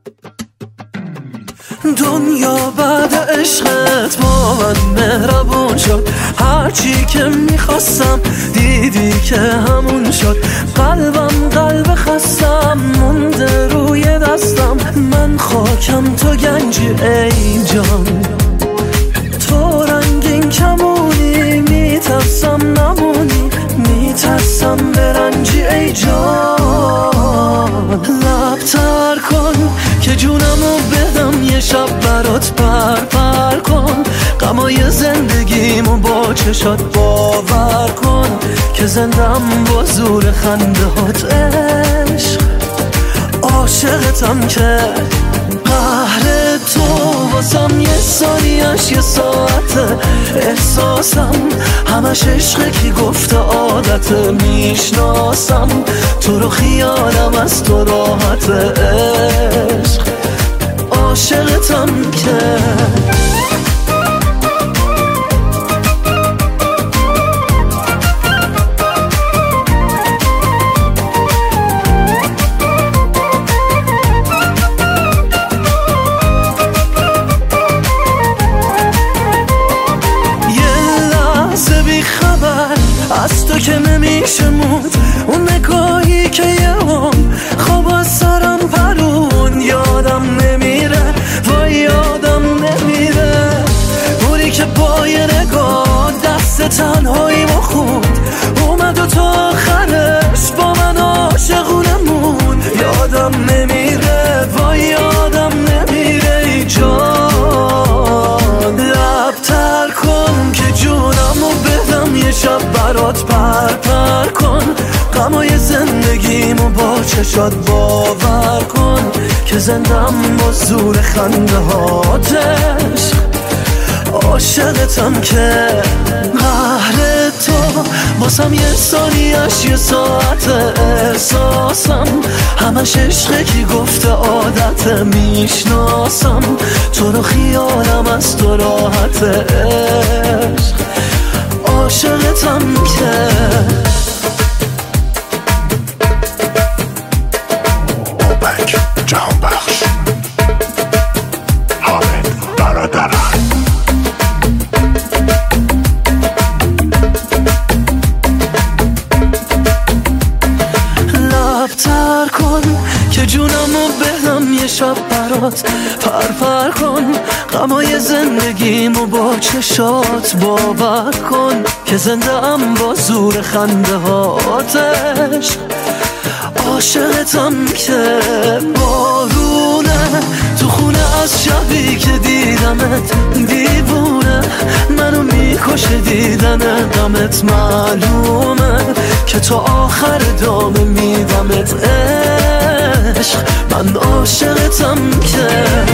دنیا بعد عشقت با من مهربون شد، هرچی که میخواستم دیدی که همون شد. قلبم قلب خستم مونده روی دستم، من خاکم تو گنجی ای جان. تو رنگین کمونی میترسم نمونی، میترسم برنجی ای جان. لبتر کن که جونمو بدم یه شب برات پر کن، غمای زندگیمو با چشات باور کن که زندم با زور خنده هات عشق. عاشقتم که قهر تو واسم یه ثانیش یه ساعته، احساسم همش عشقه کی گفته عادته. میشناسم تو رو خیالم از تو راحت عشق. عاشقتم که از تو که نمیشه موند، اون نگاهی که یه هم خواب از سرم پرون. یادم نمیره وای یادم نمیره، اونی که با یه نگاه دست تنهایی ما خوند، اومد و تا آخرش با من عاشقونه موند. یادم نمیره وای یادم نمیره ای جان. لبتر کن که جونمو بدم یه شب برات پر کن، غمای زندگیمو با چشات باور کن که زندم با زور خنده هاتش. عاشقتم که قهر تو واسم یه ثانیش یه ساعت، احساسم همش عشقه کی گفته عادته. میشناسم تو رو خیالم از تو راحت عشق. عاشقتم که اوبک جهان بخش حامد برادرم. لبتر کن که جونمو بدم یه شب برات پر کن، غمای زندگیمو با چشات باور کن که زندم با زور خنده هاتش. عاشقتم که بارونه تو خونه از شبی که دیدمت، دیوونه منو میکشه دیدن غمت. معلومه که تو آخر دامه میدمت عشق. من عاشقتم که